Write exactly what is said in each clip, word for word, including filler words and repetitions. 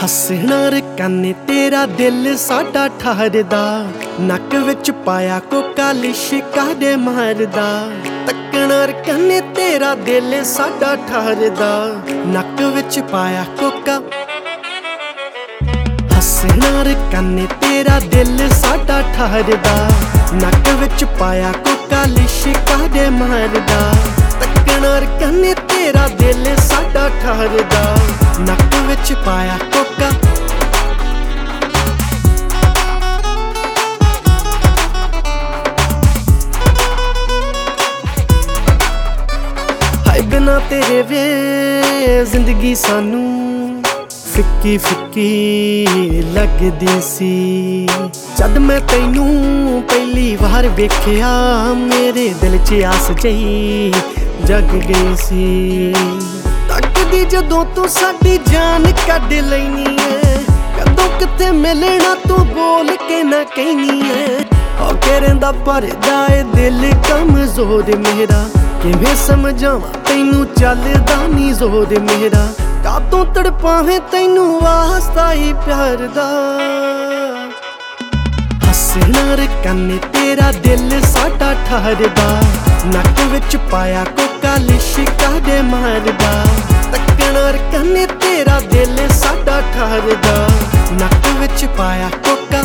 ਹੱਸਣਾ ਰਕਾਨੇ ਤੇਰਾ ਦਿਲ ਸਾਡਾ ਠਹਿਰਦਾ, ਨੱਕ ਵਿੱਚ ਪਾਇਆ ਕੋਕਾ ਲਿਸ਼ਕਾ ਦੇ ਮਾਰਦਾ। ਤੱਕਣਾ ਰਕਾਨੇ ਤੇਰਾ ਦਿਲ ਸਾਡਾ ਠਹਿਰਦਾ, ਨੱਕ ਵਿੱਚ ਪਾਇਆ ਕੋਕਾ। ਹੱਸਣਾ ਰਕਾਨੇ ਤੇਰਾ ਦਿਲ ਸਾਡਾ ਠਹਿਰਦਾ, ਨੱਕ ਵਿੱਚ ਪਾਇਆ ਕੋਕਾ ਲਿਸ਼ਕਾ ਦੇ ਮਾਰਦਾ। ਤੱਕਣਾ ਰਕਾਨੇ ਤੇਰਾ ਦਿਲ ਸਾਡਾ ਠਹਿਰਦਾ, ਨੱਕ ਵਿੱਚ ਪਾਇਆ ਕੋਕਾ। ਹਾਏ ਬਿਨਾ ਤੇਰੇ ਵੇ ਜ਼ਿੰਦਗੀ ਸਾਨੂੰ ਫਿੱਕੀ ਫਿੱਕੀ ਲੱਗਦੀ ਸੀ। ਜਦ ਮੈਂ ਤੈਨੂੰ ਪਹਿਲੀ ਵਾਰ ਵੇਖਿਆ ਮੇਰੇ ਦਿਲ 'ਚ ਆਸ ਜਈ ਜਗ ਗਈ ਸੀ। ਤੱਕਦੀ ਜਦੋਂ ਤੂੰ ਸਾਡੀ ਜਾਨ ਕੱਢ ਲੈਨੀ ਐ, ਕਦੋਂ ਕਿਤੇ ਮਿਲਣਾ ਤੂੰ ਬੋਲ ਕੇ ਨਾ ਕਹਿਨੀ ਐ। ਹੋ ਕੇ ਰਹਿੰਦਾ ਭਰਦਾ ਏ ਦਿਲ ਕਮਜ਼ੋਰ ਮੇਰਾ, ਕਿਵੇਂ ਸਮਝਾਵਾਂ ਤੈਨੂੰ ਚੱਲਦਾ ਨੀ ਜ਼ੋਰ ਮੇਰਾ। ਕਾਤੋਂ ਤੜਪਾਵੇਂ ਤੈਨੂੰ ਵਾਸਤਾ ਹੀ ਪਿਆਰ ਦਾ। ਹੱਸਣਾ ਰਕਾਨੇ ਤੇਰਾ ਦਿਲ ਸਾਡਾ ਠਹਿਰਦਾ, ਨੱਕ ਵਿੱਚ ਪਾਇਆ ਕੋਕਾ ਲਿਸ਼ਕਾ ਦੇ ਮਾਰਦਾ। ਤੱਕਣਾ ਰਕਾਨੇ ਤੇਰਾ ਦਿਲ ਸਾਡਾ ਠਹਿਰਦਾ, ਨੱਕ ਵਿੱਚ ਪਾਇਆ ਕੋਕਾ।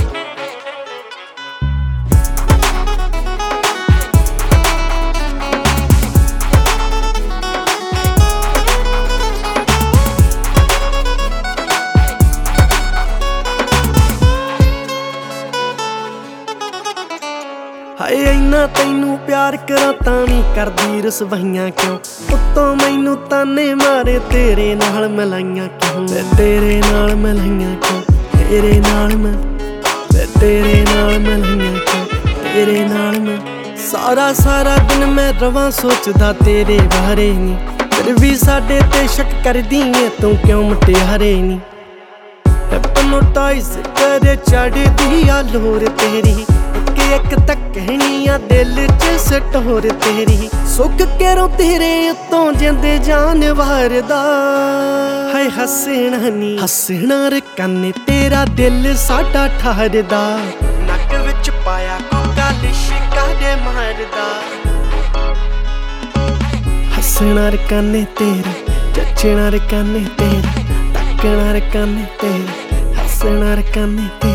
ਹਾਏ ਇੰਨਾ ਤੈਨੂੰ ਪਿਆਰ ਕਰਾਂ ਤਾਂ ਵੀ ਕਰਦੀ ਰਸਵਾਈਆਂ ਕਿਉਂ। ਉੱਤੋਂ ਮੈਨੂੰ ਤਾਨੇ ਮਾਰੇ ਤੇਰੇ ਨਾਲ ਮਿਲਾਈਆਂ ਕਿਉਂ। ਤੇ ਤੇਰੇ ਨਾਲ ਮਿਲਾਈਆਂ ਕਿਉਂ, ਤੇਰੇ ਨਾਲ ਮੈਂ ਤੇ ਤੇਰੇ ਨਾਲ ਮਿਲਾਈਆਂ ਕਿਉਂ, ਤੇਰੇ ਨਾਲ ਮੈਂ। ਸਾਰਾ ਸਾਰਾ ਦਿਨ ਮੈਂ ਰਵਾਂ ਸੋਚਦਾ ਤੇਰੇ ਬਾਰੇ ਨੀ, ਫਿਰ ਵੀ ਸਾਡੇ ਤੇ ਸ਼ੱਕ ਕਰਦੀ ਏ ਤੂੰ ਕਿਉਂ ਮੁਟਿਆਰੇ ਨੀ। ਹਿਪਨੋਟਾਈਜ਼ ਕਰੇ ਚੜਦੀ ਆ ਲੋਰ ਤੇਰੀ, ਇੱਕ ਤੱਕ ਕਹਿਣੀਆਂ ਦਿਲ 'ਚ ਸਟੋਰ ਤੇਰੀ। ਸੁੱਕ ਕੇ ਰੋ ਤੇਰੇ ਉੱਤੋਂ ਜਿੰਦੇ ਜਾਨਵਰ ਦਾ। ਹਾਏ ਹੱਸਣਾ ਨੀ ਹੱਸਣਾ ਰਕਾਨੇ ਤੇਰਾ ਦਿਲ ਸਾਡਾ ਠਹਿਰਦਾ, ਨੱਕ ਵਿੱਚ ਪਾਇਆ ਕੋਕਾ ਲਿਸ਼ਕਾ ਦੇ ਮਾਰਦਾ। ਹੱਸਣਾ ਰਕਾਨੇ ਤੇਰਾ, ਜੱਚਣਾ ਰਕਾਨੇ ਤੇਰਾ, ਤੱਕਣਾ ਰਕਾਨੇ ਤੇਰਾ, ਹੱਸਣਾ ਰਕਾਨੇ ਤੇਰਾ।